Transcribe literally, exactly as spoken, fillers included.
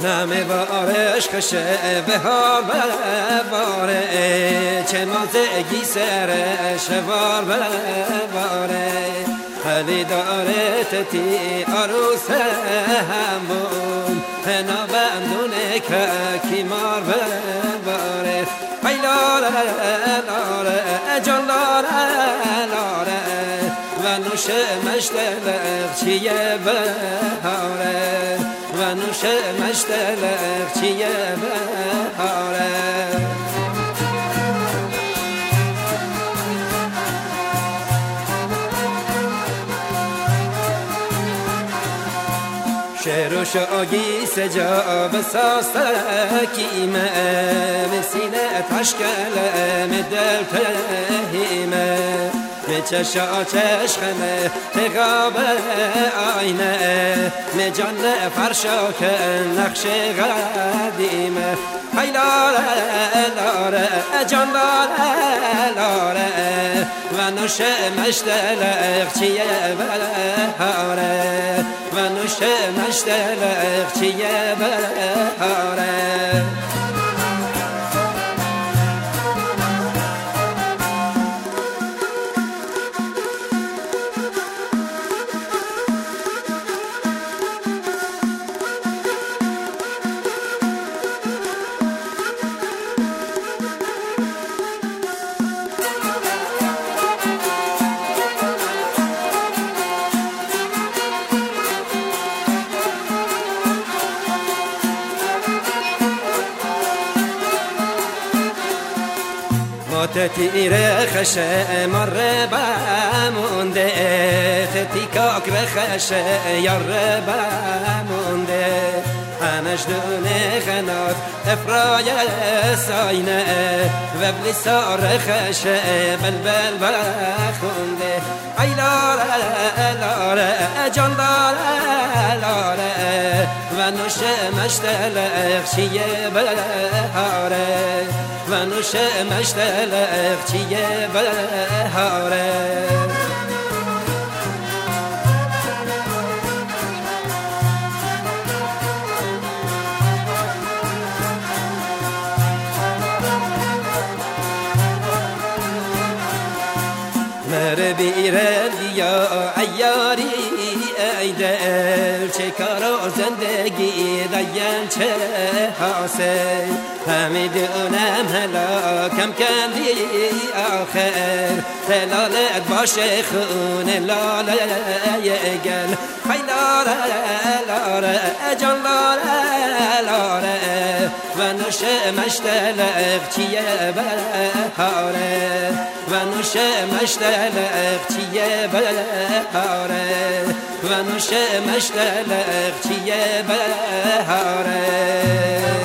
نمی بارش خشه بهار بباره چه مازگی سرش وار بباره حالی داره تتی عروس همون نابندونه که کیمار بباره ای لاره لاره جان لاره لاره و نوش مشتلق چیه بهاره و نوش مشتلق چیه بهاره شعر و شاگی سجا بساستکیمه مسینه تشکله مدل تهیمه مچشا چشخمه تقاب آینه مجان فرشا که نقش قدیمه ای لاره لاره جان لاره لاره و نوش مشتلق چیه بهاره و نوش مشتلق چیه بهاره تتیره خشه مر بمونده تتی کاک بخشه یار بمونده همش دونه خنات افرای ساینه و بلیسار خشه بلبل بخونده ای لاره لاره جان لاره لاره و نوش مشتلق چیه بهاره و نوش مشتلق چیه بهاره مر بیره دیا عیاری ای دل چه کار و زندگی دیم چه حاصل همی دونم هلا کم کندی آخر تلالت باشه خون لاله گل ای لاره لاره جان لاره لاره و نوش مشتلق چیه بهاره و نوش مشتلق چیه بهاره و نوش مشتلق چیه بهاره